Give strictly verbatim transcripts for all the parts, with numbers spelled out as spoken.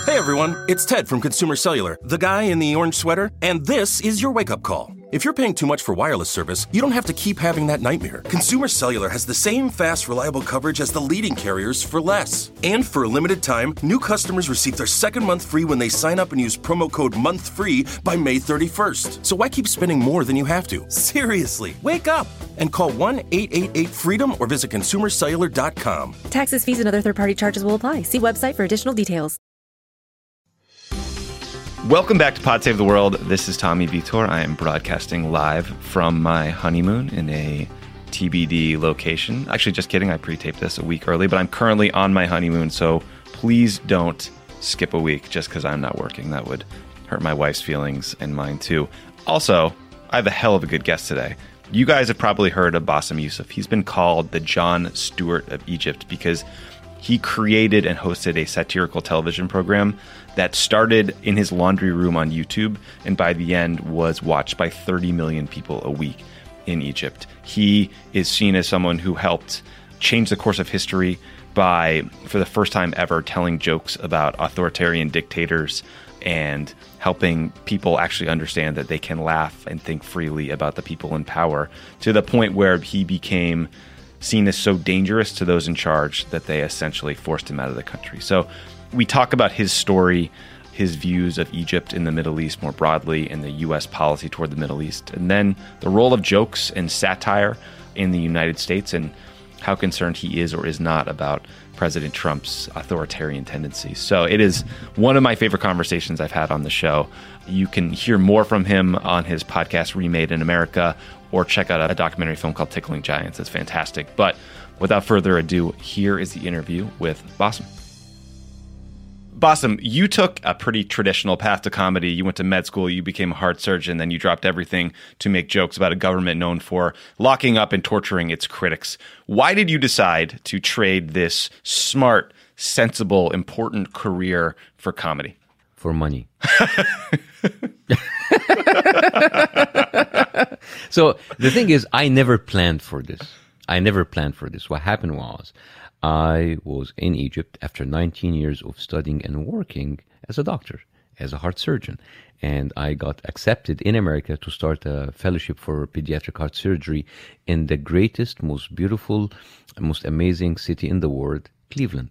Hey everyone, it's Ted from Consumer Cellular, the guy in the orange sweater, and this is your wake-up call. If you're paying too much for wireless service, you don't have to keep having that nightmare. Consumer Cellular has the same fast, reliable coverage as the leading carriers for less. And for a limited time, new customers receive their second month free when they sign up and use promo code MONTHFREE by May thirty-first. So why keep spending more than you have to? Seriously, wake up and call one eight eight eight FREEDOM or visit consumer cellular dot com. Taxes, fees, and other third-party charges will apply. See website for additional details. Welcome back to Pod Save the World. This is Tommy Vitor. I am broadcasting live from my honeymoon in a T B D location. Actually, just kidding. I pre-taped this a week early, but I'm currently on my honeymoon, so please don't skip a week just because I'm not working. That would hurt my wife's feelings and mine too. Also, I have a hell of a good guest today. You guys have probably heard of Bassem Youssef. He's been called the Jon Stewart of Egypt because he created and hosted a satirical television program that started in his laundry room on YouTube and by the end was watched by thirty million people a week in Egypt. He is seen as someone who helped change the course of history by, for the first time ever, telling jokes about authoritarian dictators and helping people actually understand that they can laugh and think freely about the people in power, to the point where he became seen as so dangerous to those in charge that they essentially forced him out of the country. So we talk about his story, his views of Egypt in the Middle East more broadly, and the U S policy toward the Middle East, and then the role of jokes and satire in the United States and how concerned he is or is not about President Trump's authoritarian tendencies. So it is one of my favorite conversations I've had on the show. You can hear more from him on his podcast, Remade in America, or check out a documentary film called Tickling Giants. It's fantastic. But without further ado, here is the interview with Bassem. Bassem, you took a pretty traditional path to comedy. You went to med school, you became a heart surgeon, then you dropped everything to make jokes about a government known for locking up and torturing its critics. Why did you decide to trade this smart, sensible, important career for comedy? For money. So the thing is, I never planned for this. I never planned for this. What happened was, I was in Egypt after nineteen years of studying and working as a doctor, as a heart surgeon. And I got accepted in America to start a fellowship for pediatric heart surgery in the greatest, most beautiful, most amazing city in the world, Cleveland.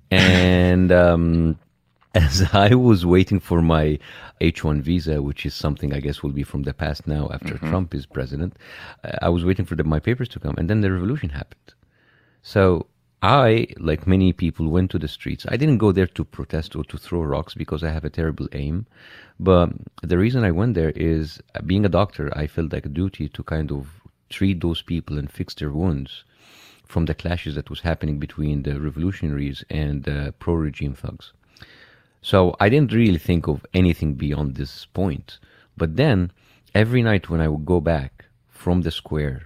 And um, as I was waiting for my H one visa, which is something I guess will be from the past now after mm-hmm. Trump is president, I was waiting for the, my papers to come. And then the revolution happened. So I, like many people, went to the streets. I didn't go there to protest or to throw rocks because I have a terrible aim. But the reason I went there is, being a doctor, I felt like a duty to kind of treat those people and fix their wounds from the clashes that was happening between the revolutionaries and the pro-regime thugs. So I didn't really think of anything beyond this point. But then, every night when I would go back from the square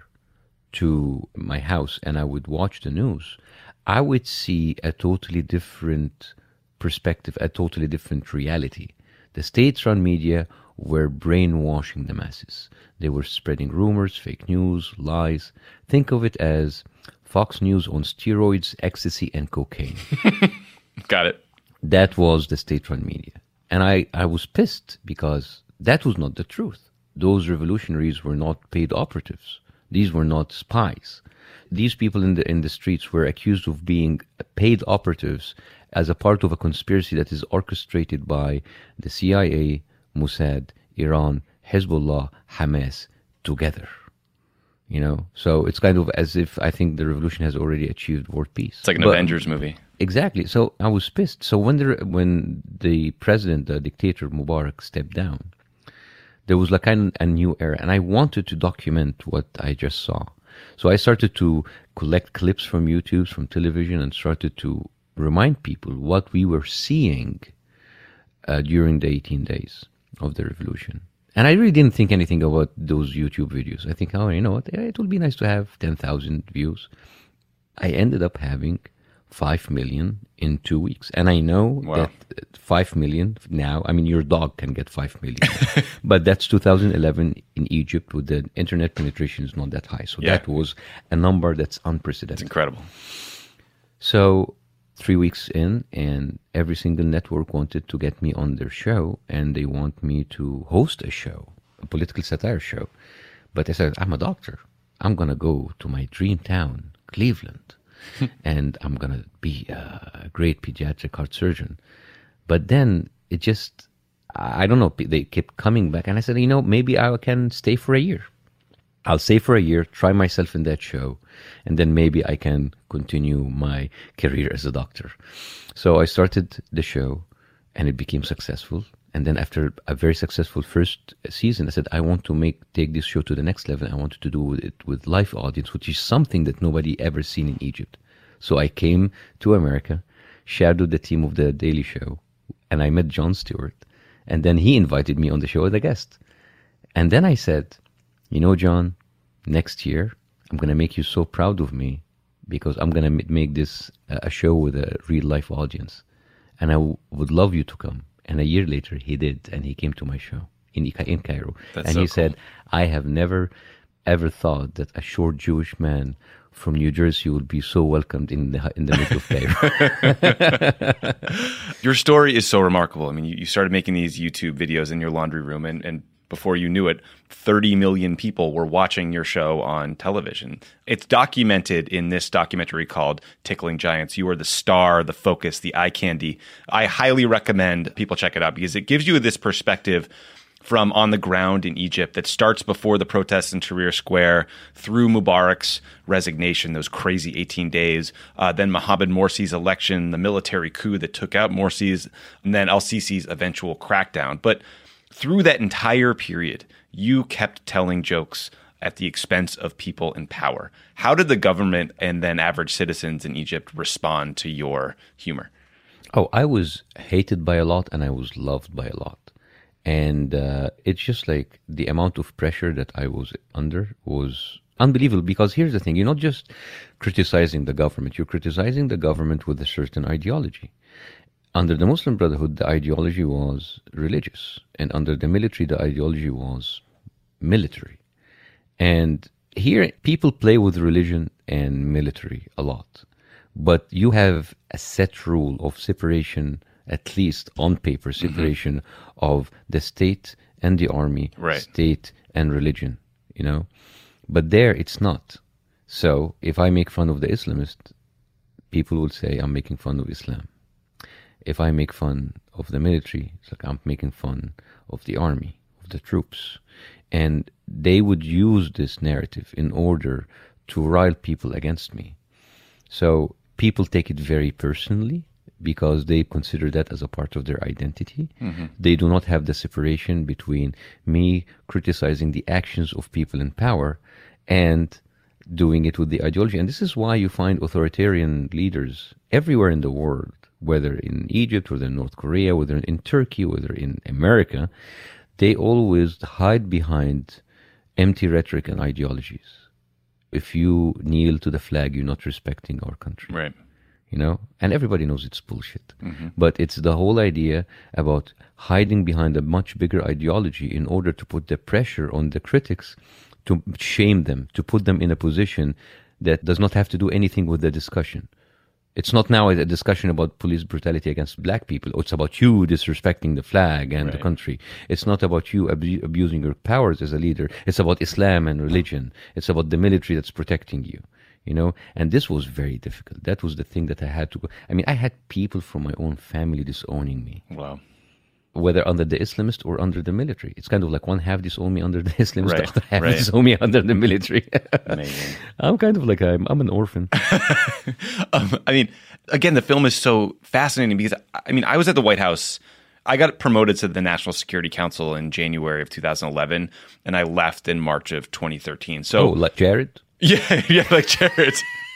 to my house and I would watch the news, I would see a totally different perspective, a totally different reality. The state-run media were brainwashing the masses. They were spreading rumors, fake news, lies. Think of it as Fox News on steroids, ecstasy, and cocaine. Got it. That was the state-run media. And I, I was pissed because that was not the truth. Those revolutionaries were not paid operatives. These were not spies. These people in the in the streets were accused of being paid operatives as a part of a conspiracy that is orchestrated by the C I A, Mossad, Iran, Hezbollah, Hamas together. You know, so it's kind of as if I think the revolution has already achieved world peace. It's like an but, Avengers movie. Exactly. So I was pissed. So when the when the president, the dictator Mubarak, stepped down, there was like kind of a new era, and I wanted to document what I just saw. So I started to collect clips from YouTube, from television, and started to remind people what we were seeing uh, during the eighteen days of the revolution. And I really didn't think anything about those YouTube videos. I think, oh, you know what, it would be nice to have ten thousand views. I ended up having five million in two weeks. And I know wow. that five million now, I mean, your dog can get five million. But that's two thousand eleven in Egypt, with the internet penetration is not that high. So yeah. that was a number that's unprecedented. It's incredible. So three weeks in, and every single network wanted to get me on their show, and they want me to host a show, a political satire show. But I said, I'm a doctor. I'm going to go to my dream town, Cleveland, and I'm going to be a great pediatric heart surgeon. But then it just, I don't know, they kept coming back. And I said, you know, maybe I can stay for a year. I'll stay for a year, try myself in that show, and then maybe I can continue my career as a doctor. So I started the show, and it became successful. And then after a very successful first season, I said, I want to make take this show to the next level. I wanted to do it with live audience, which is something that nobody ever seen in Egypt. So I came to America, shadowed the team of The Daily Show, and I met Jon Stewart. And then he invited me on the show as a guest. And then I said, you know, John, next year, I'm going to make you so proud of me because I'm going to make this uh, a show with a real life audience. And I w- would love you to come. And a year later, he did, and he came to my show in in Cairo. That's and so he cool. said, I have never, ever thought that a short Jewish man from New Jersey would be so welcomed in the in the middle of Cairo. Your story is so remarkable. I mean, you, you started making these YouTube videos in your laundry room, and, and before you knew it, thirty million people were watching your show on television. It's documented in this documentary called Tickling Giants. You are the star, the focus, the eye candy. I highly recommend people check it out because it gives you this perspective from on the ground in Egypt that starts before the protests in Tahrir Square, through Mubarak's resignation, those crazy eighteen days, uh, then Mohamed Morsi's election, the military coup that took out Morsi's, and then al-Sisi's eventual crackdown. But through that entire period, you kept telling jokes at the expense of people in power. How did the government and then average citizens in Egypt respond to your humor? Oh, I was hated by a lot, and I was loved by a lot. And uh, it's just like the amount of pressure that I was under was unbelievable. Because here's the thing, you're not just criticizing the government, you're criticizing the government with a certain ideology. Under the Muslim Brotherhood, the ideology was religious. And under the military, the ideology was military. And here, people play with religion and military a lot. But you have a set rule of separation, at least on paper, separation mm-hmm. of the state and the army, right. state and religion, you know. But there, it's not. So if I make fun of the Islamist, people will say I'm making fun of Islam. If I make fun of the military, it's like I'm making fun of the army, of the troops. And they would use this narrative in order to rile people against me. So people take it very personally because they consider that as a part of their identity. Mm-hmm. They do not have the separation between me criticizing the actions of people in power and doing it with the ideology. And this is why you find authoritarian leaders everywhere in the world, whether in Egypt, whether in North Korea, whether in Turkey, whether in America, they always hide behind empty rhetoric and ideologies. If you kneel to the flag, you're not respecting our country. Right. You know, and everybody knows it's bullshit. Mm-hmm. But it's the whole idea about hiding behind a much bigger ideology in order to put the pressure on the critics, to shame them, to put them in a position that does not have to do anything with the discussion. It's not now a discussion about police brutality against black people. It's about you disrespecting the flag and right. the country. It's not about you abu- abusing your powers as a leader. It's about Islam and religion. It's about the military that's protecting you. You know, and this was very difficult. That was the thing that I had to go. I mean, I had people from my own family disowning me. Wow. Whether under the Islamist or under the military. It's kind of like one half disown me under the Islamist, right. the other half right. disown me under the military. Amazing. I'm kind of like, I'm, I'm an orphan. um, I mean, again, the film is so fascinating because, I mean, I was at the White House. I got promoted to the National Security Council in January of two thousand eleven, and I left in March of twenty thirteen. So, oh, like Jared? Yeah, yeah, like Jared.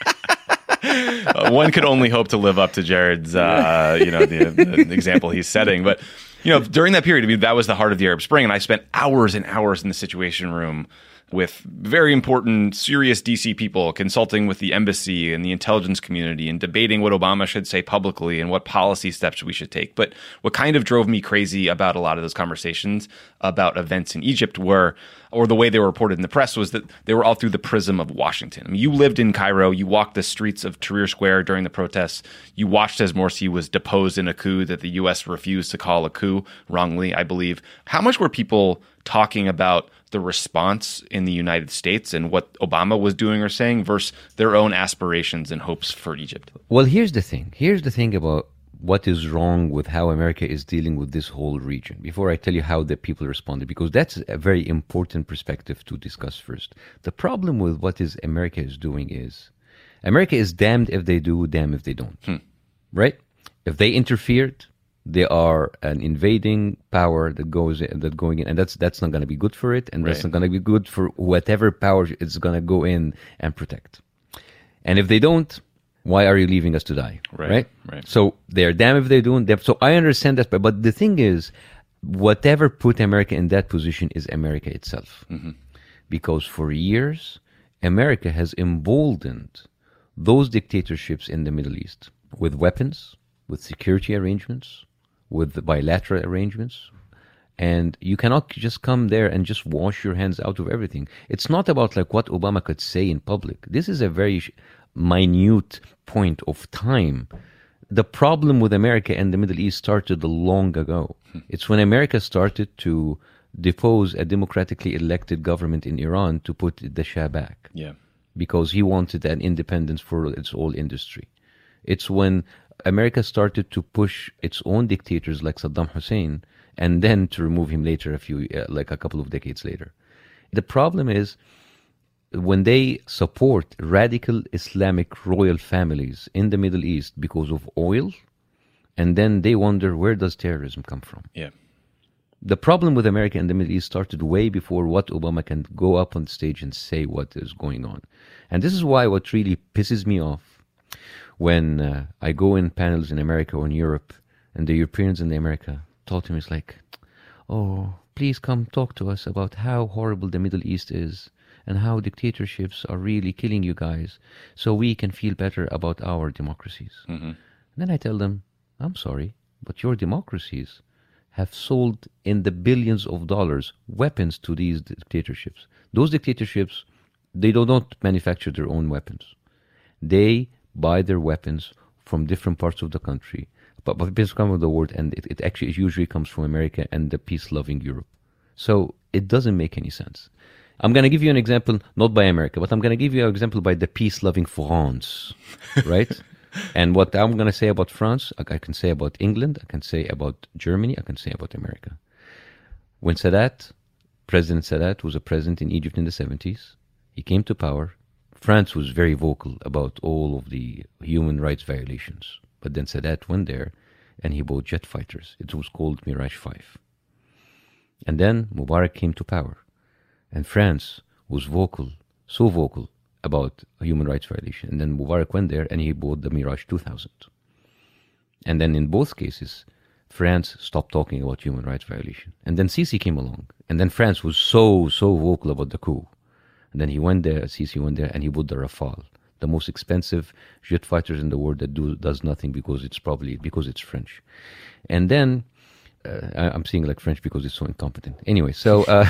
uh, one could only hope to live up to Jared's, uh, you know, the, the example he's setting. But, you know, during that period, I mean, that was the heart of the Arab Spring, and I spent hours and hours in the Situation Room with very important, serious D C people consulting with the embassy and the intelligence community and debating what Obama should say publicly and what policy steps we should take. But what kind of drove me crazy about a lot of those conversations about events in Egypt were, or the way they were reported in the press, was that they were all through the prism of Washington. I mean, you lived in Cairo, you walked the streets of Tahrir Square during the protests, you watched as Morsi was deposed in a coup that the U S refused to call a coup, wrongly, I believe. How much were people talking about the response in the United States and what Obama was doing or saying versus their own aspirations and hopes for Egypt? Well, here's the thing. Here's the thing about what is wrong with how America is dealing with this whole region, before I tell you how the people responded, because that's a very important perspective to discuss first. The problem with what is America is doing is, America is damned if they do, damned if they don't. Hmm. Right? If they interfered, they are an invading power that goes in, that going in, and that's that's not going to be good for it, and right. that's not going to be good for whatever power it's going to go in and protect. And if they don't, why are you leaving us to die? Right. Right. right. So they're damned if they do. So I understand that, but, but the thing is, whatever put America in that position is America itself, mm-hmm. because for years America has emboldened those dictatorships in the Middle East with weapons, with security arrangements, with bilateral arrangements. And you cannot just come there and just wash your hands out of everything. It's not about like what Obama could say in public. This is a very minute point of time. The problem with America and the Middle East started long ago. Hmm. It's when America started to depose a democratically elected government in Iran to put the Shah back. Yeah. Because he wanted an independence for its oil industry. It's when America started to push its own dictators like Saddam Hussein, and then to remove him later, a few, uh, like a couple of decades later. The problem is when they support radical Islamic royal families in the Middle East because of oil, and then they wonder, where does terrorism come from? Yeah. The problem with America and the Middle East started way before what Obama can go up on stage and say what is going on. And this is why what really pisses me off when uh, I go in panels in America or in Europe, and the Europeans in the America told him, it's like, oh, please come talk to us about how horrible the Middle East is and how dictatorships are really killing you guys so we can feel better about our democracies. Mm-hmm. And then I tell them, I'm sorry, but your democracies have sold in the billions of dollars weapons to these dictatorships. Those dictatorships, they do not manufacture their own weapons. They buy their weapons from different parts of the country. But, but it's come with the word, and it, it actually it usually comes from America and the peace-loving Europe. So it doesn't make any sense. I'm going to give you an example, not by America, but I'm going to give you an example by the peace-loving France, right? And what I'm going to say about France, I can say about England, I can say about Germany, I can say about America. When Sadat, President Sadat, was a president in Egypt in the seventies, he came to power. France was very vocal about all of the human rights violations. But then Sadat went there and he bought jet fighters. It was called Mirage five. And then Mubarak came to power. And France was vocal, so vocal about human rights violation. And then Mubarak went there and he bought the Mirage two thousand. And then in both cases, France stopped talking about human rights violation. And then Sisi came along. And then France was so, so vocal about the coup. And then he went there, Sisi went there, and he bought the Rafale, the most expensive jet fighters in the world that do does nothing because it's probably because it's French. And then uh, I, I'm saying like French because it's so incompetent. Anyway, so uh,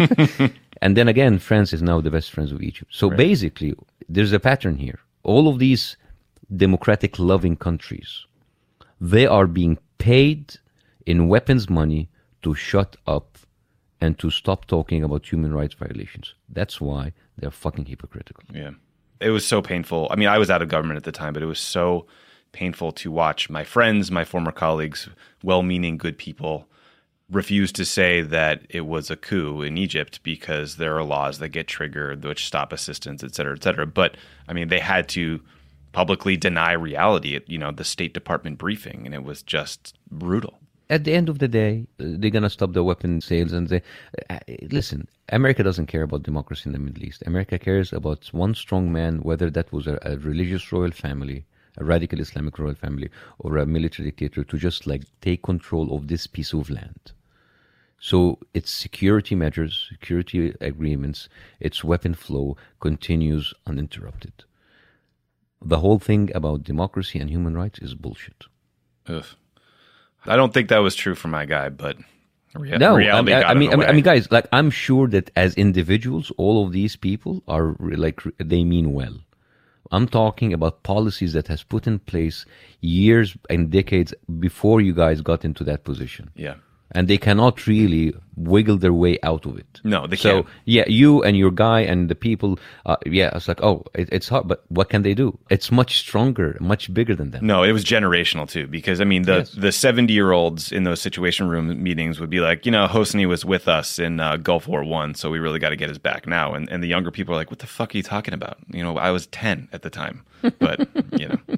and then again, France is now the best friends of Egypt. So right. Basically, there's a pattern here. All of these democratic loving countries, they are being paid in weapons money to shut up and to stop talking about human rights violations. That's why they're fucking hypocritical. Yeah. It was so painful. I mean, I was out of government at the time, but it was so painful to watch my friends, my former colleagues, well-meaning good people, refuse to say that it was a coup in Egypt because there are laws that get triggered which stop assistance, et cetera, et cetera. But, I mean, they had to publicly deny reality at, you know, the State Department briefing, and it was just brutal. At the end of the day, they're going to stop the weapon sales and they... Uh, listen, America doesn't care about democracy in the Middle East. America cares about one strong man, whether that was a, a religious royal family, a radical Islamic royal family, or a military dictator, to just like take control of this piece of land. So its security measures, security agreements, its weapon flow continues uninterrupted. The whole thing about democracy and human rights is bullshit. Ugh. I don't think that was true for my guy, but rea- no, reality I mean, got I in mean, the I mean, way. I mean, guys, like I'm sure that as individuals, all of these people are re- like they mean well. I'm talking about policies that has put in place years and decades before you guys got into that position. Yeah. And they cannot really wiggle their way out of it. No, they so, can't. yeah, you and your guy and the people, uh, yeah, it's like, oh, it, it's hard, but what can they do? It's much stronger, much bigger than them. No, it was generational too, because I mean, the Yes. the seventy year olds in those situation room meetings would be like, you know, Hosni was with us in uh, Gulf War One, so we really got to get his back now. And and the younger people are like, what the fuck are you talking about? You know, I was ten at the time, but you know.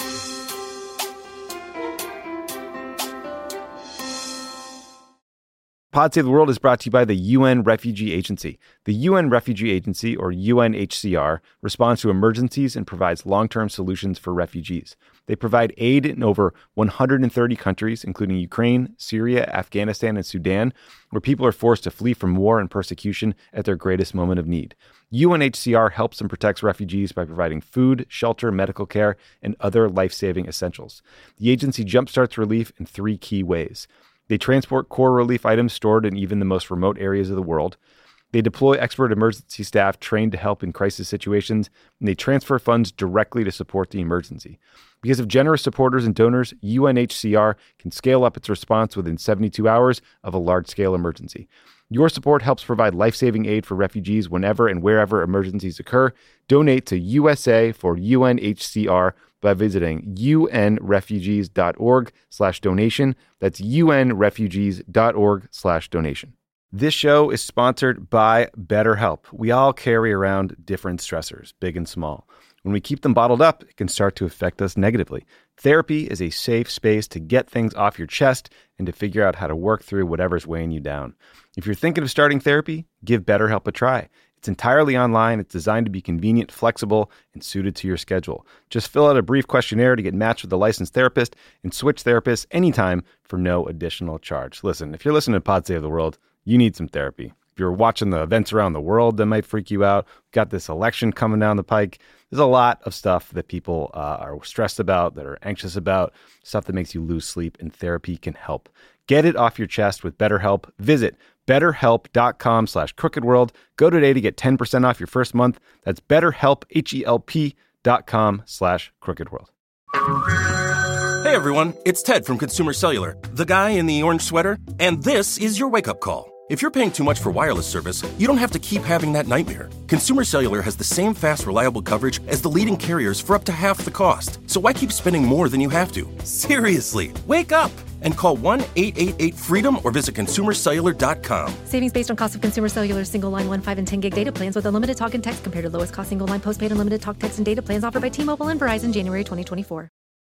Pod Save the World is brought to you by the U N Refugee Agency. The U N Refugee Agency, or U N H C R, responds to emergencies and provides long-term solutions for refugees. They provide aid in over one hundred thirty countries, including Ukraine, Syria, Afghanistan, and Sudan, where people are forced to flee from war and persecution at their greatest moment of need. U N H C R helps and protects refugees by providing food, shelter, medical care, and other life-saving essentials. The agency jumpstarts relief in three key ways. They transport core relief items stored in even the most remote areas of the world. They deploy expert emergency staff trained to help in crisis situations, and they transfer funds directly to support the emergency. Because of generous supporters and donors, U N H C R can scale up its response within seventy-two hours of a large-scale emergency. Your support helps provide life-saving aid for refugees whenever and wherever emergencies occur. Donate to U S A for U N H C R by visiting unrefugees.org slash donation. That's unrefugees.org slash donation. This show is sponsored by BetterHelp. We all carry around different stressors, big and small. When we keep them bottled up, it can start to affect us negatively. Therapy is a safe space to get things off your chest and to figure out how to work through whatever's weighing you down. If you're thinking of starting therapy, give BetterHelp a try. It's entirely online. It's designed to be convenient, flexible, and suited to your schedule. Just fill out a brief questionnaire to get matched with a licensed therapist and switch therapists anytime for no additional charge. Listen, if you're listening to Pod Save the World, you need some therapy. If you're watching the events around the world that might freak you out, we've got this election coming down the pike. There's a lot of stuff that people uh, are stressed about, that are anxious about, stuff that makes you lose sleep, and therapy can help. Get it off your chest with BetterHelp. Visit betterhelp.com slash crookedworld. Go today to get ten percent off your first month. That's betterhelp, H-E-L-P dot com slash crookedworld. Hey everyone, it's Ted from Consumer Cellular, the guy in the orange sweater, and this is your wake-up call. If you're paying too much for wireless service, you don't have to keep having that nightmare. Consumer Cellular has the same fast, reliable coverage as the leading carriers for up to half the cost. So why keep spending more than you have to? Seriously, wake up and call one eight eight eight freedom or visit consumer cellular dot com. Savings based on cost of Consumer Cellular single line one, five, and ten gig data plans with unlimited talk and text compared to lowest cost single line postpaid unlimited talk, text, and data plans offered by T-Mobile and Verizon January twenty twenty-four.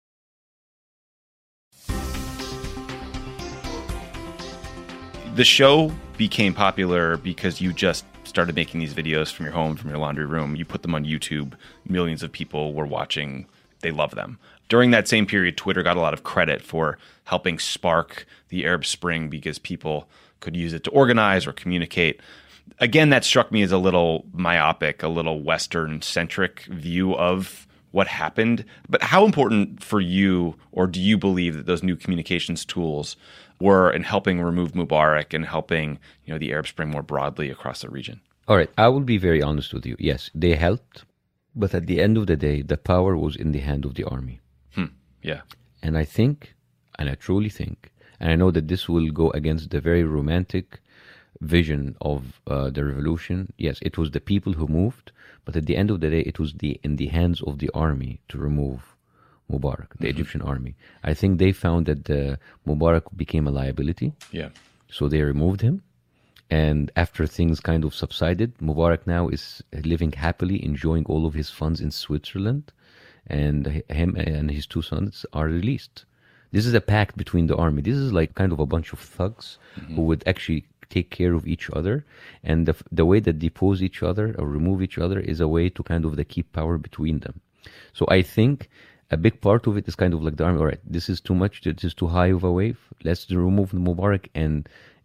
The show became popular because you just started making these videos from your home, from your laundry room. You put them on YouTube. Millions of people were watching. They love them. During that same period, Twitter got a lot of credit for helping spark the Arab Spring because people could use it to organize or communicate. Again, that struck me as a little myopic, a little Western-centric view of what happened. But how important for you, or do you believe that those new communications tools were in helping remove Mubarak and helping, you know, the Arab Spring more broadly across the region? All right, I will be very honest with you. Yes, they helped, but at the end of the day, the power was in the hand of the army. Hmm. Yeah. And I think, and I truly think, and I know that this will go against the very romantic vision of uh, the revolution. Yes, it was the people who moved, but at the end of the day, it was the in the hands of the army to remove Mubarak, the mm-hmm. Egyptian army. I think they found that the Mubarak became a liability. Yeah. So they removed him. And after things kind of subsided, Mubarak now is living happily, enjoying all of his funds in Switzerland. And him and his two sons are released. This is a pact between the army. This is like kind of a bunch of thugs mm-hmm. who would actually take care of each other. And the, the way that depose each other or remove each other is a way to kind of the keep power between them. So I think a big part of it is kind of like the army. All right, this is too much. This is too high of a wave. Let's remove Mubarak and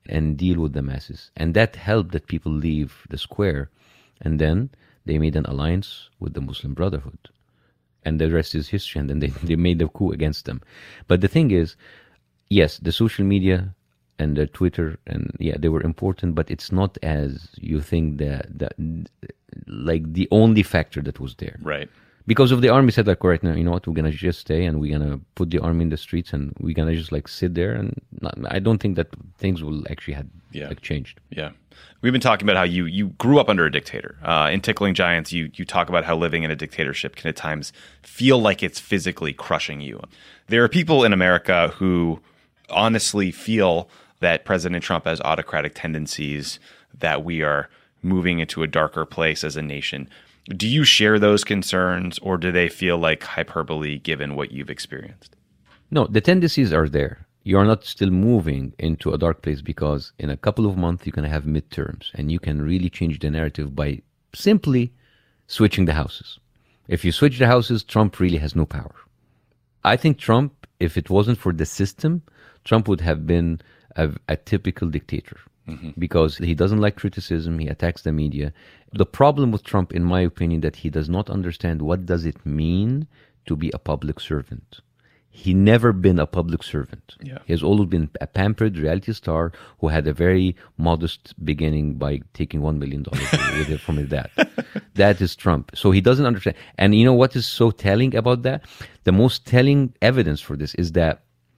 and deal with the masses. And that helped that people leave the square. And then they made an alliance with the Muslim Brotherhood. And the rest is history. And then they, they made a coup against them. But the thing is, yes, the social media and the Twitter, and yeah, they were important, but it's not as you think that, that like the only factor that was there. Right. Because of the army said like, right now, you know what, we're going to just stay and we're going to put the army in the streets and we're going to just like sit there. And not, I don't think that things will actually have yeah. like changed. Yeah. We've been talking about how you, you grew up under a dictator. Uh, in Tickling Giants, you, you talk about how living in a dictatorship can at times feel like it's physically crushing you. There are people in America who honestly feel that President Trump has autocratic tendencies, that we are moving into a darker place as a nation. Do you share those concerns, or do they feel like hyperbole given what you've experienced? No, the tendencies are there. You are not still moving into a dark place because in a couple of months you're going to have midterms and you can really change the narrative by simply switching the houses. If you switch the houses, Trump really has no power. I think Trump, if it wasn't for the system, Trump would have been a, a typical dictator. Mm-hmm. Because he doesn't like criticism, he attacks the media. The problem with Trump, in my opinion, that he does not understand what does it mean to be a public servant. He never been a public servant. Yeah. He has always been a pampered reality star who had a very modest beginning by taking one million dollars with it from his dad. That is Trump. So he doesn't understand. And you know what is so telling about that? The most telling evidence for this is that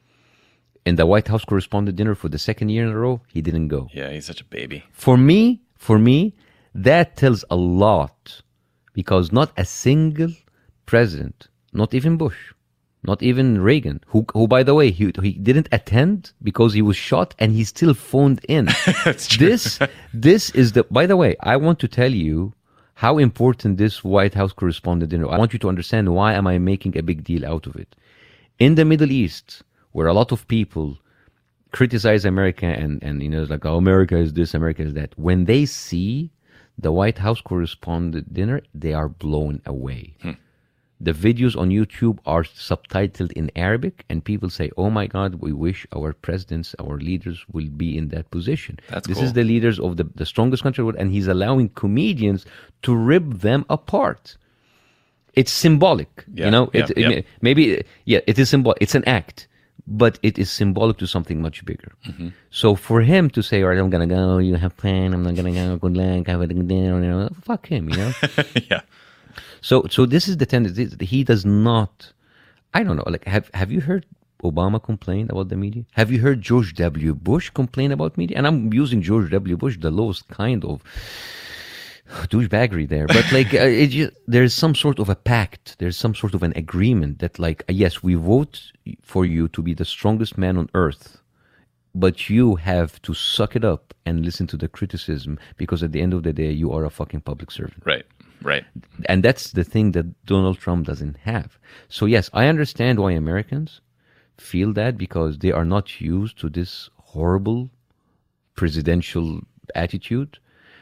in the White House correspondent dinner for the second year in a row, he didn't go. Yeah, he's such a baby. For me, for me, that tells a lot because not a single president, not even Bush, not even Reagan, who, who by the way, he, he didn't attend because he was shot and he still phoned in. That's true. This, this is the, by the way, I want to tell you how important this White House correspondent dinner, I want you to understand why am I making a big deal out of it. In the Middle East, where a lot of people criticize America and, and you know, it's like, oh, America is this, America is that. When they see the White House correspondent dinner, they are blown away. Hmm. The videos on YouTube are subtitled in Arabic, and people say, oh my God, we wish our presidents, our leaders will be in that position. That's this cool. is the leaders of the, the strongest country, and he's allowing comedians to rip them apart. It's symbolic, yeah, you know, yeah, it, yeah. it, maybe, yeah, it is symbolic. It's an act. But it is symbolic to something much bigger. Mm-hmm. So for him to say, all right, I'm going to go, you have fun, I'm not going to go, good luck, have a good dinner, you know, fuck him, you know? Yeah. So so this is the tendency. He does not, I don't know, like, have, have you heard Obama complain about the media? Have you heard George W. Bush complain about media? And I'm using George W. Bush, the lowest kind of douchebaggery there, but like uh, it just, there's some sort of a pact, there's some sort of an agreement that like uh, yes, we vote for you to be the strongest man on earth, but you have to suck it up and listen to the criticism because at the end of the day you are a fucking public servant. Right, right. And that's the thing that Donald Trump doesn't have. So yes, I understand why Americans feel that because they are not used to this horrible presidential attitude.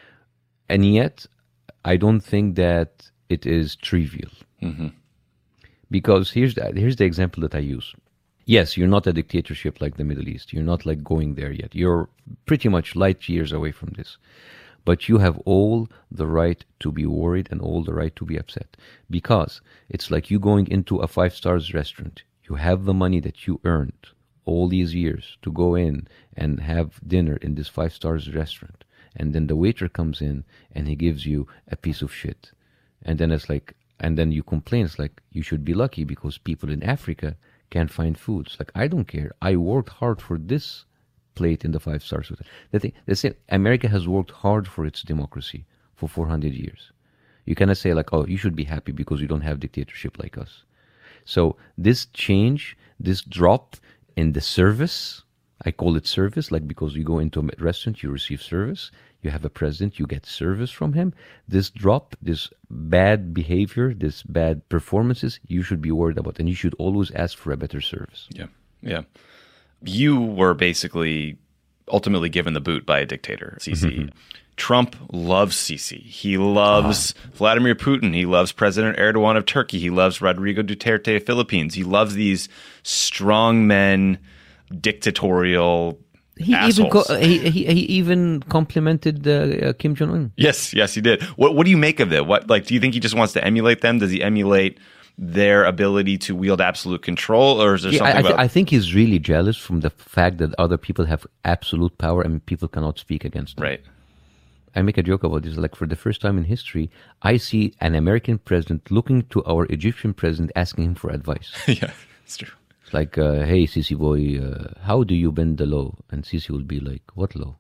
And yet, I don't think that it is trivial. Mm-hmm. Because here's the, here's the example that I use. Yes, you're not a dictatorship like the Middle East. You're not like going there yet. You're pretty much light years away from this. But you have all the right to be worried and all the right to be upset. Because it's like you going into a five-star restaurant. You have the money that you earned all these years to go in and have dinner in this five-star restaurant. And then the waiter comes in and he gives you a piece of shit. And then it's like, and then you complain. It's like, you should be lucky because people in Africa can't find food. It's like, I don't care. I worked hard for this plate in the five stars. The thing, the same, America has worked hard for its democracy for four hundred years. You cannot say like, oh, you should be happy because you don't have dictatorship like us. So this change, this drop in the service, I call it service, like because you go into a restaurant, you receive service. You have a president, you get service from him. This drop, this bad behavior, this bad performances, you should be worried about. And you should always ask for a better service. Yeah, yeah. You were basically ultimately given the boot by a dictator, Sisi. Mm-hmm. Trump loves Sisi. He loves oh. Vladimir Putin. He loves President Erdogan of Turkey. He loves Rodrigo Duterte of Philippines. He loves these strongmen, dictatorial He assholes. even co- he, he he even complimented uh, uh, Kim Jong Un. Yes, yes, he did. What what do you make of it? What like do you think he just wants to emulate them? Does he emulate their ability to wield absolute control, or is there Yeah, something I, I, th- about? I think he's really jealous from the fact that other people have absolute power and people cannot speak against them. Right. I make a joke about this. Like, for the first time in history, I see an American president looking to our Egyptian president, asking him for advice. Yeah, it's true. It's like, uh, hey, Sisi boy, uh, how do you bend the law? And Sisi will be like, what law?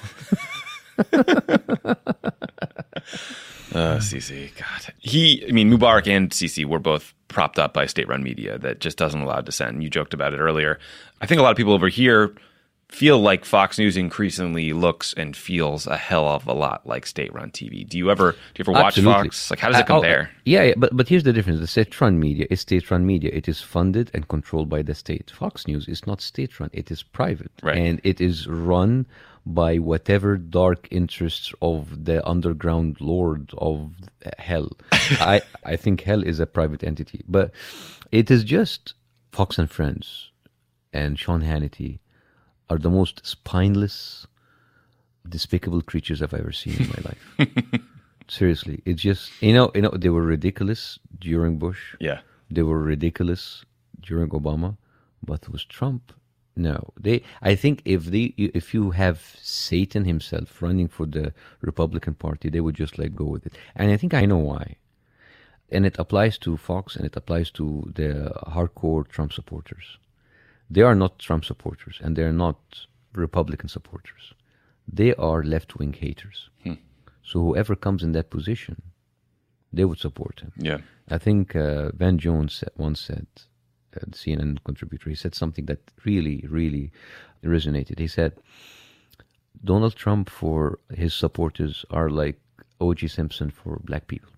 Uh, Sisi, God. He, I mean, Mubarak and Sisi were both propped up by state-run media that just doesn't allow dissent. You joked about it earlier. I think a lot of people over here feel like Fox News increasingly looks and feels a hell of a lot like state-run T V. Do you ever, do you ever watch Absolutely. Fox? Like, how does it Uh, oh, compare? yeah, yeah, but but here's the difference. The state-run media is state-run media. It is funded and controlled by the state. Fox News is not state-run. It is private. Right. And it is run by whatever dark interests of the underground lord of hell. I, I think hell is a private entity. But it is just Fox and Friends and Sean Hannity are the most spineless, despicable creatures I've ever seen in my life. Seriously, it's just, you know, you know, they were ridiculous during Bush. Yeah. They were ridiculous during Obama, but with Trump, no. They, I think if they, if you have Satan himself running for the Republican Party, they would just like go with it. And I think I know why. And it applies to Fox and it applies to the hardcore Trump supporters. They are not Trump supporters and they're not Republican supporters. They are left-wing haters. Hmm. So whoever comes in that position, they would support him. Yeah. I think uh, Van Jones once said, a C N N contributor, he said something that really, really resonated. He said, Donald Trump for his supporters are like O J Simpson for black people.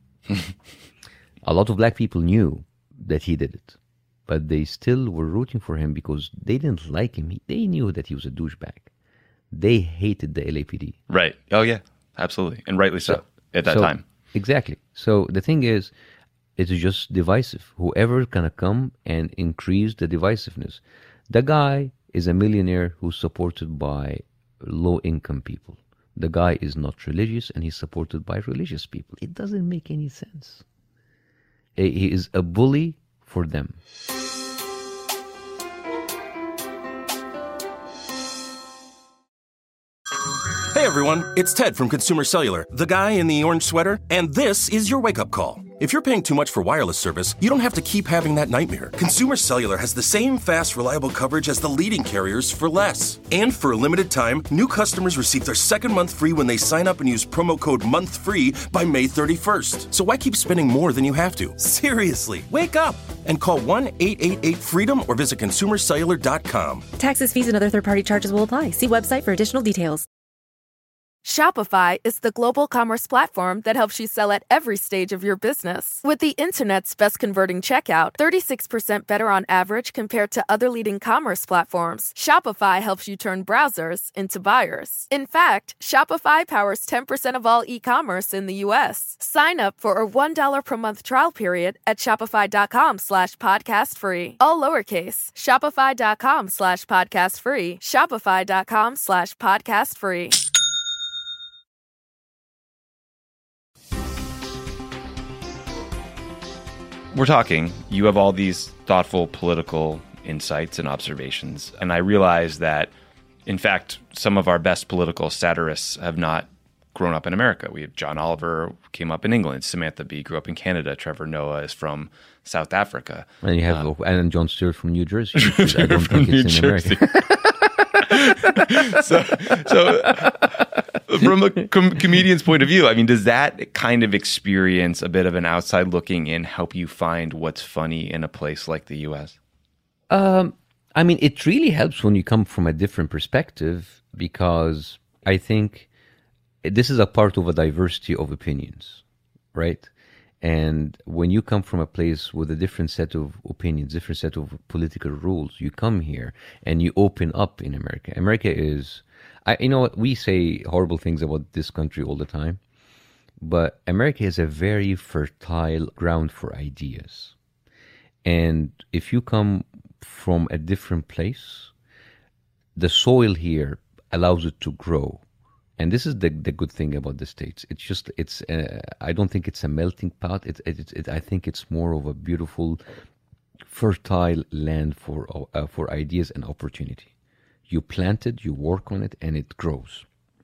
A lot of black people knew that he did it, but they still were rooting for him because they didn't like him. He, they knew that he was a douchebag. They hated the L A P D. Right. Oh, yeah. Absolutely. And rightly so, So- at that so- time. Exactly. So the thing is, it's just divisive. Whoever gonna come and increase the divisiveness. The guy is a millionaire who's supported by low-income people. The guy is not religious and he's supported by religious people. It doesn't make any sense. Eh, He is a bully for them. Hey everyone, it's Ted from Consumer Cellular, the guy in the orange sweater, and this is your wake-up call. If you're paying too much for wireless service, you don't have to keep having that nightmare. Consumer Cellular has the same fast, reliable coverage as the leading carriers for less. And for a limited time, new customers receive their second month free when they sign up and use promo code MONTHFREE by May thirty-first. So why keep spending more than you have to? Seriously, wake up and call one eight eight eight FREEDOM or visit consumer cellular dot com. Taxes, fees, and other third-party charges will apply. See website for additional details. Shopify is the global commerce platform that helps you sell at every stage of your business. With the internet's best converting checkout, thirty-six percent better on average compared to other leading commerce platforms, Shopify helps you turn browsers into buyers. In fact, Shopify powers ten percent of all e-commerce in the U S. Sign up for a one dollar per month trial period at shopify.com slash podcast free. All lowercase, shopify.com slash podcast free, shopify.com slash podcast free. We're talking, you have all these thoughtful political insights and observations, and I realize that, in fact, some of our best political satirists have not grown up in America. We have John Oliver came up in England, Samantha Bee grew up in Canada, Trevor Noah is from South Africa. And you have and John Stewart from New Jersey. which I don't From think it's New in Jersey. America. so, so from a com- comedian's point of view, I mean, does that kind of experience, a bit of an outside looking in, help you find what's funny in a place like the U S? Um, I mean, it really helps when you come from a different perspective because I think this is a part of a diversity of opinions, right? And when you come from a place with a different set of opinions, different set of political rules, you come here and you open up in America. America is, I, you know what, we say horrible things about this country all the time, but America is a very fertile ground for ideas. And if you come from a different place, the soil here allows it to grow. And this is the the good thing about the States. It's just, it's, uh, I don't think it's a melting pot. It, it, it, it, I think it's more of a beautiful, fertile land for uh, for ideas and opportunity. You plant it, you work on it, and it grows.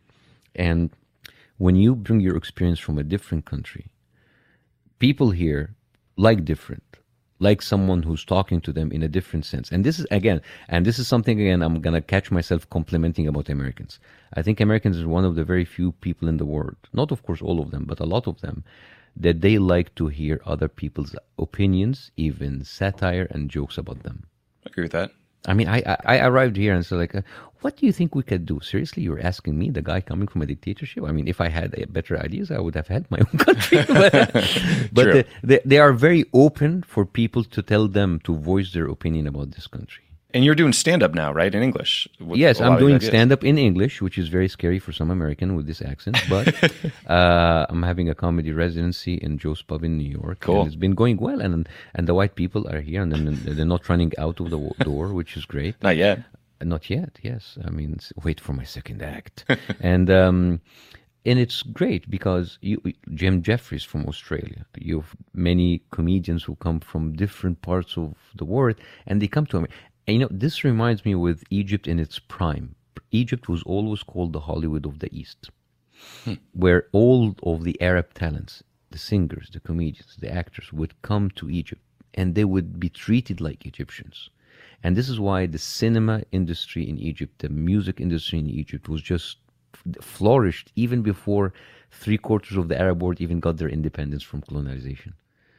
And when you bring your experience from a different country, people here like different, like someone who's talking to them in a different sense. And this is, again, and this is something, again, I'm going to catch myself complimenting about Americans. I think Americans are one of the very few people in the world, not of course all of them, but a lot of them, that they like to hear other people's opinions, even satire and jokes about them. I agree with that. I mean, I, I, I arrived here and said, like, uh, what do you think we could do? Seriously, you're asking me, the guy coming from a dictatorship? I mean, if I had uh, better ideas, I would have had my own country. but but True. they, they, they are very open for people to tell them, to voice their opinion about this country. And you're doing stand-up now, right, in English? with Yes, a lot I'm of doing ideas. stand-up in English, which is very scary for some American with this accent. But uh, I'm having a comedy residency in Joe's Pub in New York. Cool. And it's been going well, and and the white people are here, and then they're not running out of the wo- door, which is great. Not yet. Not yet, yes. I mean, s- wait for my second act. and um, and it's great because you, Jim Jeffries from Australia, you have many comedians who come from different parts of the world, and they come to me. And you know, this reminds me with Egypt in its prime. Egypt was always called the Hollywood of the East, hmm. where all of the Arab talents, the singers, the comedians, the actors would come to Egypt, and they would be treated like Egyptians. And this is why the cinema industry in Egypt, the music industry in Egypt was just flourished even before three quarters of the Arab world even got their independence from colonization.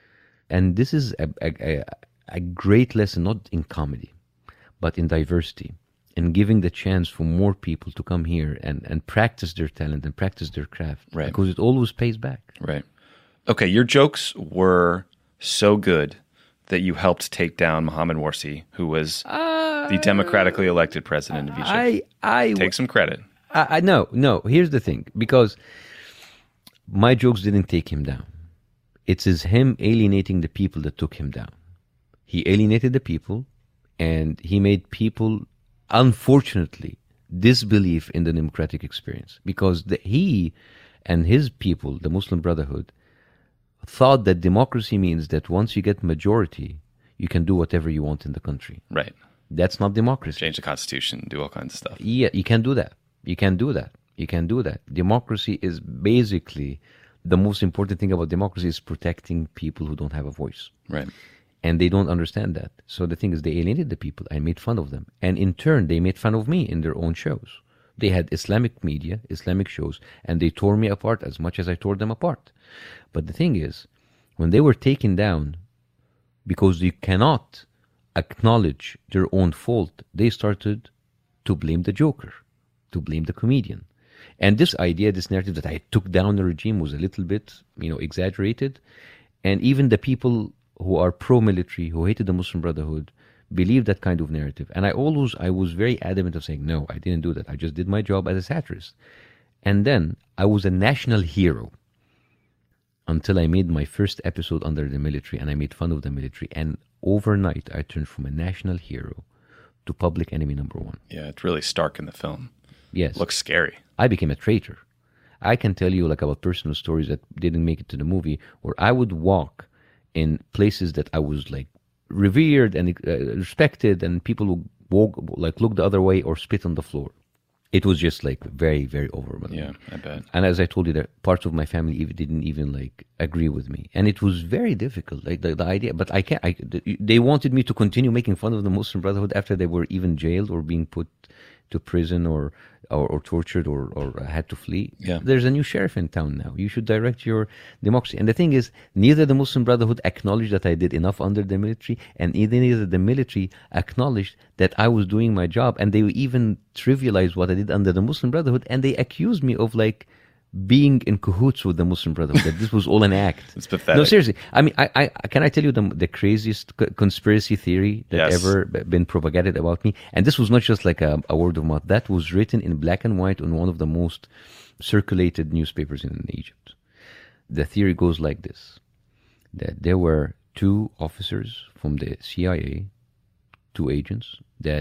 And this is a, a, a great lesson, not in comedy, but in diversity, in giving the chance for more people to come here and, and practice their talent and practice their craft. Right. Because it always pays back. Right. Okay, your jokes were so good that you helped take down Mohamed Morsi, who was Uh, the democratically elected president of Egypt. I, I, Take some credit. I, I no, no. Here's the thing, because my jokes didn't take him down. It is him alienating the people that took him down. He alienated the people, and he made people, unfortunately, disbelieve in the democratic experience, because the, he and his people, the Muslim Brotherhood, thought that democracy means that once you get majority, you can do whatever you want in the country. Right. That's not democracy. Change the constitution, do all kinds of stuff. Yeah, you can do that. You can do that. You can do that. Democracy is basically, the most important thing about democracy is protecting people who don't have a voice. Right. And they don't understand that. So the thing is, they alienated the people. I made fun of them. And in turn, they made fun of me in their own shows. They had Islamic media, Islamic shows, and they tore me apart as much as I tore them apart. But the thing is, when they were taken down, because you cannot acknowledge their own fault, they started to blame the joker, to blame the comedian. And this idea, this narrative that I took down the regime was a little bit, you know, exaggerated. And even the people who are pro-military, who hated the Muslim Brotherhood, believed that kind of narrative. And I always, I was very adamant of saying, no, I didn't do that. I just did my job as a satirist. And then I was a national hero until I made my first episode under the military, and I made fun of the military. And overnight, I turned from a national hero to public enemy number one. Yeah, it's really stark in the film. Yes. Looks scary. I became a traitor. I can tell you like about personal stories that didn't make it to the movie, where I would walk in places that I was like revered and uh, respected, and people would walk, like look the other way or spit on the floor. It was just like very, very overwhelming. Yeah, I bet. And as I told you, that parts of my family even didn't even like agree with me, and it was very difficult. Like the, the idea, but I can't. I, they wanted me to continue making fun of the Muslim Brotherhood after they were even jailed or being put to prison or or, or tortured or, or had to flee. Yeah. There's a new sheriff in town now. You should direct your democracy. And the thing is, neither the Muslim Brotherhood acknowledged that I did enough under the military, and either neither the military acknowledged that I was doing my job. And they even trivialized what I did under the Muslim Brotherhood, and they accused me of like being in cahoots with the Muslim Brotherhood, that this was all an act. It's pathetic. No, seriously. I mean, I, I can I tell you the, the craziest co- conspiracy theory that Yes. ever b- been propagated about me? And this was not just like a, a word of mouth. That was written in black and white on one of the most circulated newspapers in Egypt. The theory goes like this, that there were two officers from the C I A, two agents, that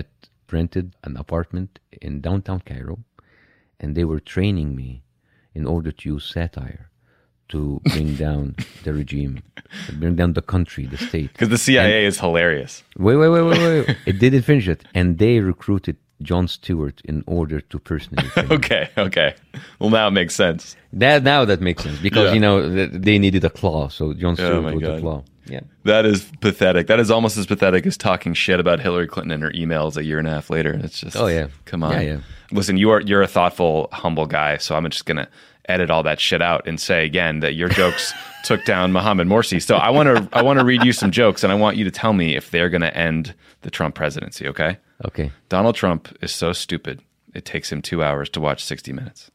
rented an apartment in downtown Cairo, and they were training me in order to use satire to bring down the regime, to bring down the country, the state. Because the C I A And- is hilarious. Wait, wait, wait, wait, wait. It didn't finish it. And they recruited Jon Stewart in order to personally train me. Okay, okay. Well, now it makes sense. That, now that makes sense because, Yeah. you know, th- they needed a claw. So Jon Oh, Stewart my was the God. claw. Yeah. That is pathetic. That is almost as pathetic as talking shit about Hillary Clinton in her emails a year and a half later. It's just, Oh, yeah. come on. Yeah, yeah. Listen, you are you're a thoughtful, humble guy, so I'm just gonna edit all that shit out and say again that your jokes took down Mohammed Morsi. So I want to I want to read you some jokes, and I want you to tell me if they're gonna end the Trump presidency. Okay? Okay. Donald Trump is so stupid it takes him two hours to watch sixty minutes.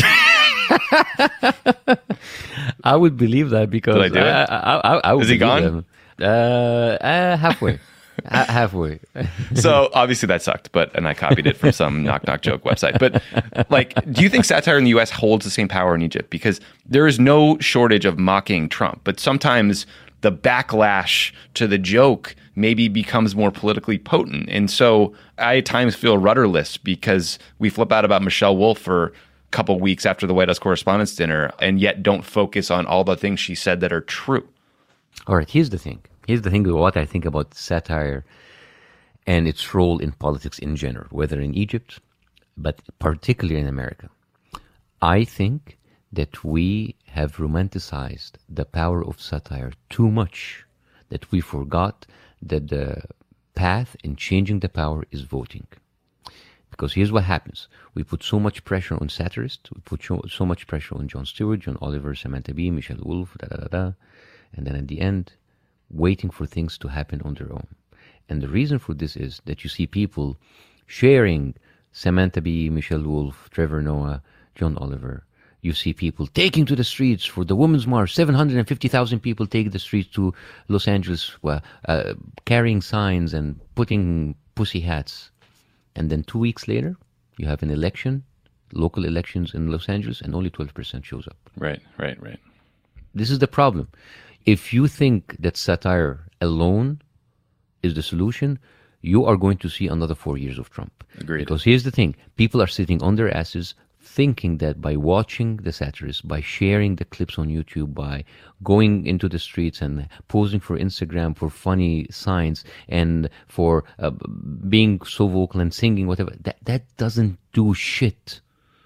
I would believe that because Did I do it? I, I, I, I would Is he believe gone? them. Uh, uh, halfway. Ha- halfway. So obviously that sucked, but and I copied it from some knock knock joke website. But like, do you think satire in the U S holds the same power in Egypt? Because there is no shortage of mocking Trump, but sometimes the backlash to the joke maybe becomes more politically potent. And so I at times feel rudderless because we flip out about Michelle Wolf for a couple weeks after the White House Correspondents' Dinner and yet don't focus on all the things she said that are true. All right, here's the thing. Here's the thing with what I think about satire and its role in politics in general, whether in Egypt, but particularly in America. I think that we have romanticized the power of satire too much, that we forgot that the path in changing the power is voting. Because here's what happens. We put so much pressure on satirists, we put so, so much pressure on Jon Stewart, John Oliver, Samantha Bee, Michelle Wolf, da da da da. And then at the end, waiting for things to happen on their own. And the reason for this is that you see people sharing Samantha Bee, Michelle Wolf, Trevor Noah, John Oliver. You see people taking to the streets for the Women's March. seven hundred fifty thousand people take the streets to Los Angeles, well, uh, carrying signs and putting pussy hats. And then two weeks later, you have an election, local elections in Los Angeles, and only twelve percent shows up. Right, right, right. This is the problem. If you think that satire alone is the solution, you are going to see another four years of Trump. Agreed. Because here's the thing. People are sitting on their asses thinking that by watching the satirists, by sharing the clips on YouTube, by going into the streets and posing for Instagram for funny signs and for uh, being so vocal and singing, whatever, that, that doesn't do shit.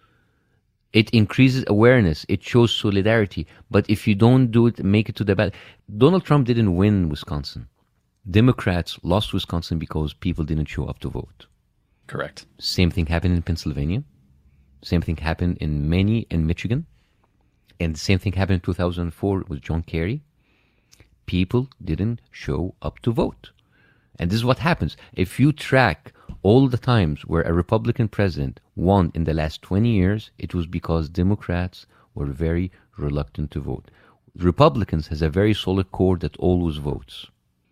It increases awareness. It shows solidarity. But if you don't do it, make it to the ballot. Donald Trump didn't win Wisconsin. Democrats lost Wisconsin because people didn't show up to vote. Correct. Same thing happened in Pennsylvania. Same thing happened in Maine and Michigan. And the same thing happened in two thousand four with John Kerry. People didn't show up to vote. And this is what happens. If you track all the times where a Republican president won in the last twenty years, it was because Democrats were very reluctant to vote. Republicans has a very solid core that always votes.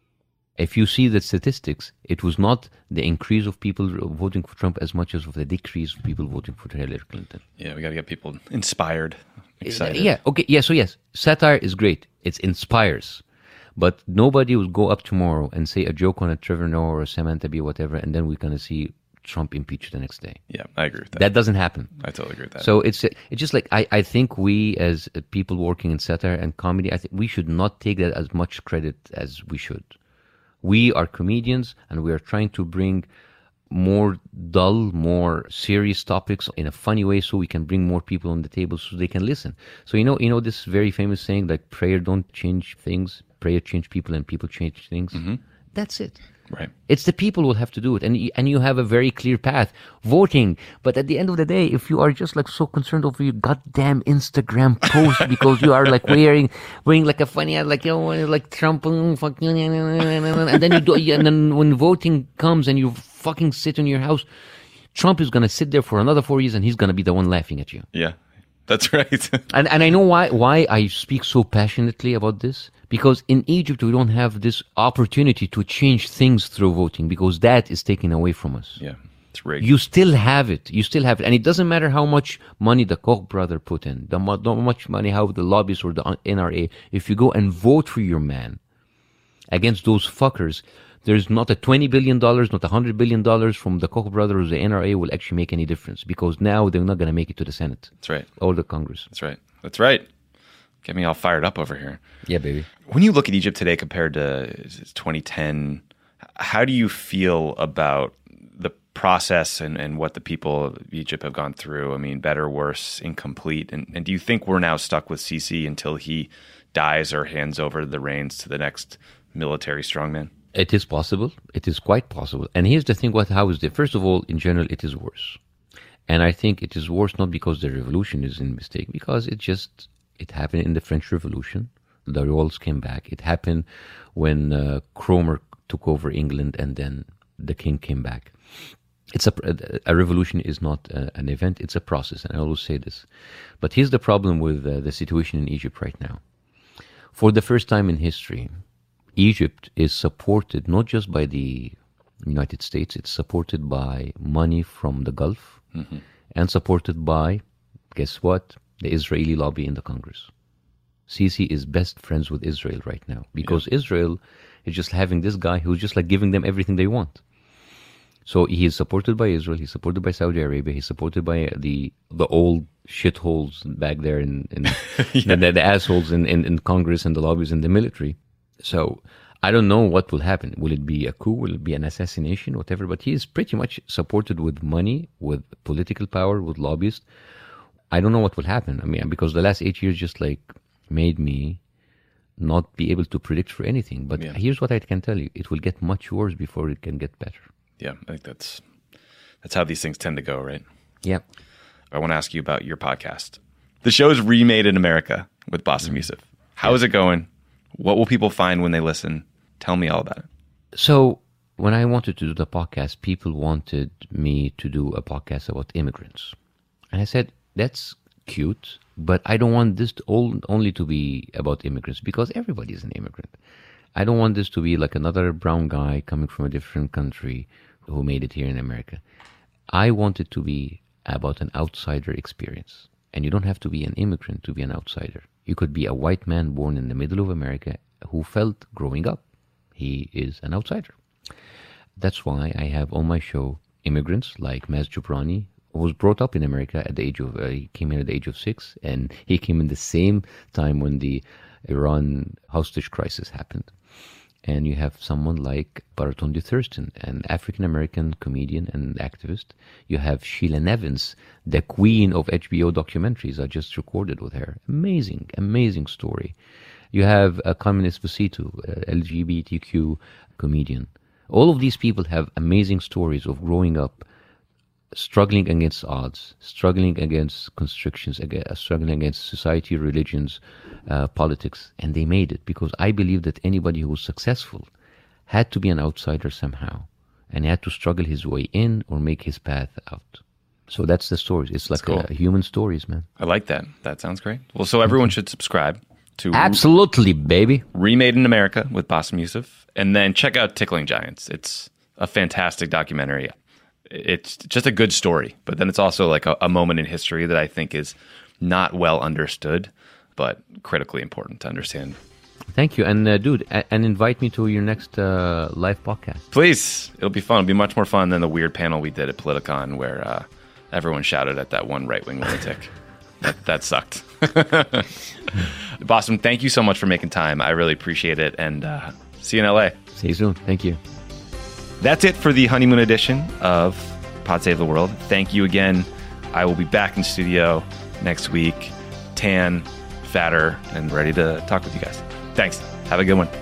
If you see the statistics, it was not the increase of people voting for Trump as much as of the decrease of people voting for Hillary Clinton. Yeah, we got to get people inspired, excited. Yeah, okay, yeah, so yes, satire is great. It inspires. But nobody will go up tomorrow and say a joke on a Trevor Noah or a Samantha Bee or whatever, and then we're going to see Trump impeached the next day. Yeah, I agree with that. That doesn't happen. I totally agree with that. So it's it's just like I, I think we as people working in satire and comedy, I think we should not take that as much credit as we should. We are comedians and we are trying to bring more dull, more serious topics in a funny way so we can bring more people on the table so they can listen. So you know, you know this very famous saying like prayer don't change things, prayer change people and people change things. Mm-hmm. That's it. Right. It's the people who will have to do it. And, and you have a very clear path, voting. But at the end of the day, if you are just like so concerned over your goddamn Instagram post because you are like wearing wearing like a funny ad, like, you know, like Trump, and then you do, and then when voting comes and you fucking sit in your house, Trump is going to sit there for another four years and he's going to be the one laughing at you. Yeah, that's right. And and I know why why I speak so passionately about this. Because in Egypt, we don't have this opportunity to change things through voting because that is taken away from us. Yeah, it's rigged. You still have it. You still have it. And it doesn't matter how much money the Koch brother put in, the mo- how much money, how the lobbyists or the N R A, if you go and vote for your man against those fuckers, There's not a twenty billion dollars, not a one hundred billion dollars from the Koch brothers or the N R A will actually make any difference, because now they're not going to make it to the Senate. That's right. Or the Congress. That's right. That's right. Get me all fired up over here. Yeah, baby. When you look at Egypt today compared to twenty ten, how do you feel about the process and, and what the people of Egypt have gone through? I mean, better, worse, incomplete. And, and do you think we're now stuck with Sisi until he dies or hands over the reins to the next military strongman? It is possible. It is quite possible. And here's the thing, what how is it? First of all, in general, it is worse. And I think it is worse not because the revolution is a mistake, because it just, it happened in the French Revolution. The royals came back. It happened when uh, Cromer took over England, and then the king came back. It's a, a revolution is not a, an event, it's a process, and I always say this. But here's the problem with uh, the situation in Egypt right now. For the first time in history, Egypt is supported not just by the United States, it's supported by money from the Gulf, mm-hmm. and supported by, guess what, the Israeli lobby in the Congress. Sisi is best friends with Israel right now, because yeah. Israel is just having this guy who's just like giving them everything they want. So he is supported by Israel, he's supported by Saudi Arabia, he's supported by the the old shitholes back there in, in yeah. the, the assholes in, in, in Congress and the lobbies and the military. So I don't know what will happen. Will it be a coup? Will it be an assassination? Whatever. But he is pretty much supported with money, with political power, with lobbyists. I don't know what will happen. I mean, because the last eight years just like made me not be able to predict for anything. But yeah. here's what I can tell you. It will get much worse before it can get better. Yeah, I think that's that's how these things tend to go, right? Yeah. I want to ask you about your podcast. The show is Remade in America with Bassem mm-hmm. Youssef. How yeah. is it going? What will people find when they listen? Tell me all about it. So when I wanted to do the podcast, people wanted me to do a podcast about immigrants. And I said, that's cute, but I don't want this to all, only to be about immigrants, because everybody is an immigrant. I don't want this to be like another brown guy coming from a different country who made it here in America. I want it to be about an outsider experience. And you don't have to be an immigrant to be an outsider. You could be a white man born in the middle of America who felt growing up he is an outsider. That's why I have on my show immigrants like Maz Jobrani, who was brought up in America at the age of, uh, he came here at the age of six, and he came in the same time when the Iran hostage crisis happened. And you have someone like Baratunde Thurston, an African-American comedian and activist. You have Sheila Nevins, the queen of H B O documentaries. I just recorded with her. Amazing, amazing story. You have a Communist Vasitu, L G B T Q comedian. All of these people have amazing stories of growing up, struggling against odds, struggling against constrictions, struggling against society, religions, uh, politics, and they made it, because I believe that anybody who was successful had to be an outsider somehow, and he had to struggle his way in or make his path out. So that's the stories. It's like cool. a, human stories, man. I like that. That sounds great. Well, so everyone should subscribe to Absolutely, baby. Remade in America with Bassem Youssef, and then check out Tickling Giants. It's a fantastic documentary. It's just a good story, but then it's also like a, a moment in history that I think is not well understood, but critically important to understand. Thank you. And uh, dude, a- and invite me to your next uh, live podcast. Please. It'll be fun. It'll be much more fun than the weird panel we did at Politicon where uh, everyone shouted at that one right-wing lunatic. that, that sucked. Bassem, thank you so much for making time. I really appreciate it. And uh, see you in L A. See you soon. Thank you. That's it for the honeymoon edition of Pod Save the World. Thank you again. I will be back in studio next week, tan, fatter, and ready to talk with you guys. Thanks. Have a good one.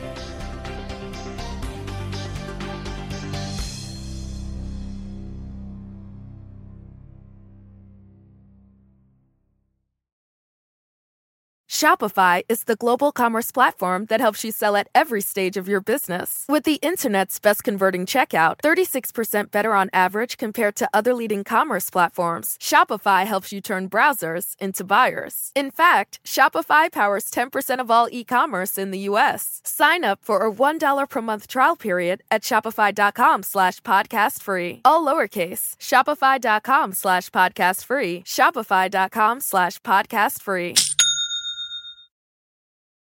Shopify is the global commerce platform that helps you sell at every stage of your business. With the internet's best converting checkout, thirty-six percent better on average compared to other leading commerce platforms, Shopify helps you turn browsers into buyers. In fact, Shopify powers ten percent of all e-commerce in the U S. Sign up for a one dollar per month trial period at shopify.com slash podcast free. All lowercase, shopify.com slash podcast free, shopify.com slash podcast free.